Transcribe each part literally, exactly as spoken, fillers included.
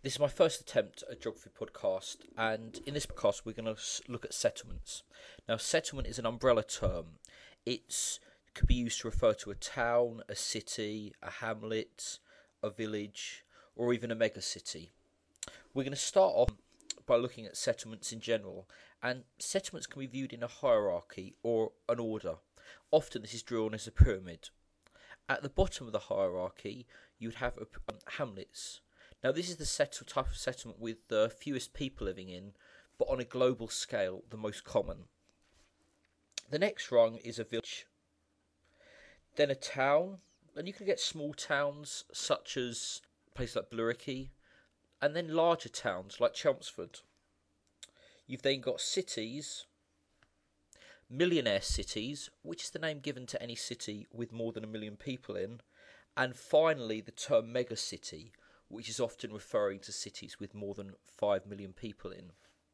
This is my first attempt at a geography podcast, and in this podcast, we're going to look at settlements. Now, settlement is an umbrella term. It could be used to refer to a town, a city, a hamlet, a village, or even a megacity. We're going to start off by looking at settlements in general, and settlements can be viewed in a hierarchy or an order. Often, this is drawn as a pyramid. At the bottom of the hierarchy, you would have a, um, hamlets. Now, this is the settle type of settlement with the fewest people living in, but on a global scale, the most common. The next rung is a village, then a town, and you can get small towns such as places like Billericay, and then larger towns like Chelmsford. You've then got cities, millionaire cities, which is the name given to any city with more than a million people in, and finally the term megacity, which is often referring to cities with more than five million people in.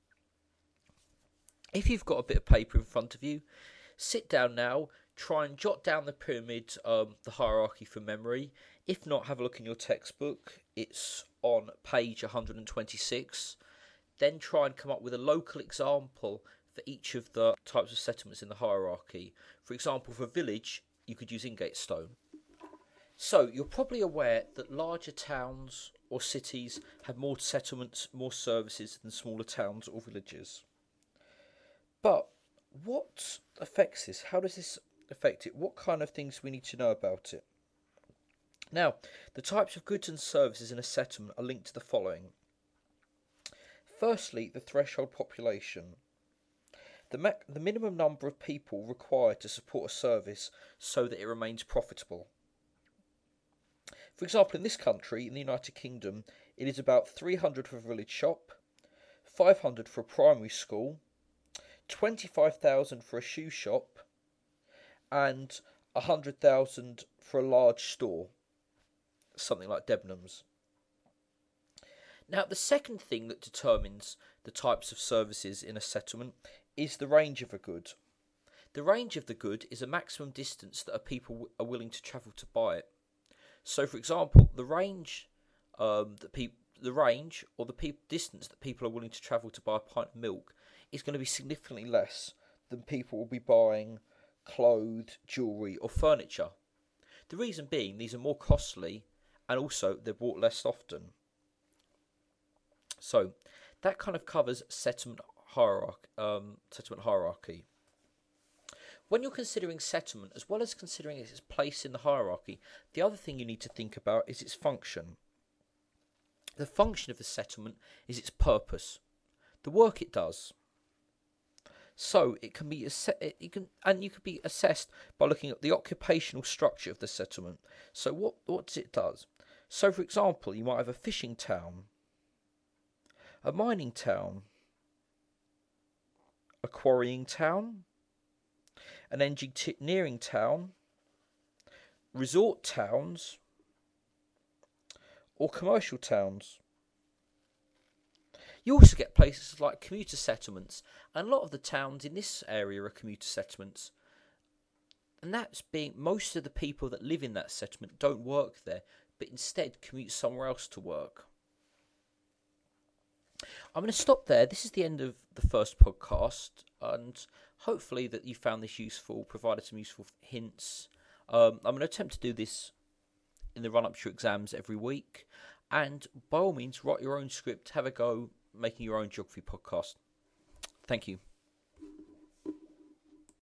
If you've got a bit of paper in front of you, sit down now, try and jot down the pyramid, um, the hierarchy from memory. If not, have a look in your textbook. It's on page one hundred twenty-six. Then try and come up with a local example for each of the types of settlements in the hierarchy. For example, for a village, you could use Ingatestone. So, you're probably aware that larger towns or cities have more settlements, more services than smaller towns or villages. But what affects this? How does this affect it? What kind of things we need to know about it? Now, the types of goods and services in a settlement are linked to the following. Firstly, the threshold population. The, ma- the minimum number of people required to support a service so that it remains profitable. For example, in this country, in the United Kingdom, it is about three hundred for a village shop, five hundred for a primary school, twenty-five thousand for a shoe shop, and one hundred thousand for a large store, something like Debenhams. Now, the second thing that determines the types of services in a settlement is the range of a good. The range of the good is a maximum distance that a people are willing to travel to buy it. So, for example, the range, um, that pe- the range or the pe- distance that people are willing to travel to buy a pint of milk is going to be significantly less than people will be buying clothes, jewellery, or furniture. The reason being, these are more costly, and also they're bought less often. So, that kind of covers settlement hierarchy. Um, settlement hierarchy. When you're considering settlement, as well as considering its place in the hierarchy, the other thing you need to think about is its function. The function of the settlement is its purpose, the work it does. So it can be it can and you can be assessed by looking at the occupational structure of the settlement. So what what does it does? So for example, you might have a fishing town, a mining town, a quarrying town, an engineering town, resort towns, or commercial towns. You also get places like commuter settlements, and a lot of the towns in this area are commuter settlements. And that's being most of the people that live in that settlement don't work there, but instead commute somewhere else to work. I'm going to stop there. This is the end of the first podcast, and hopefully that you found this useful, provided some useful hints. Um, I'm going to attempt to do this in the run-up to your exams every week, and by all means, write your own script, have a go making your own geography podcast. Thank you.